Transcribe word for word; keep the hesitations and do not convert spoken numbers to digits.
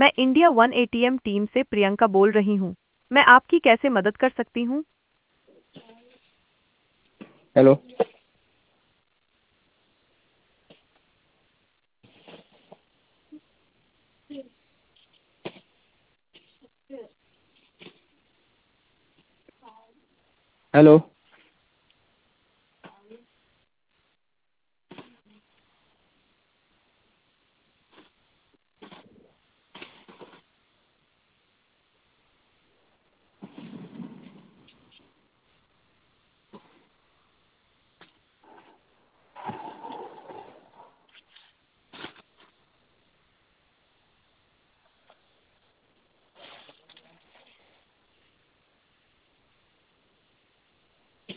मैं India one ATM team से प्रियंका बोल रही हूँ। मैं आपकी कैसे मदद कर सकती हूँ? हेलो। हेलो।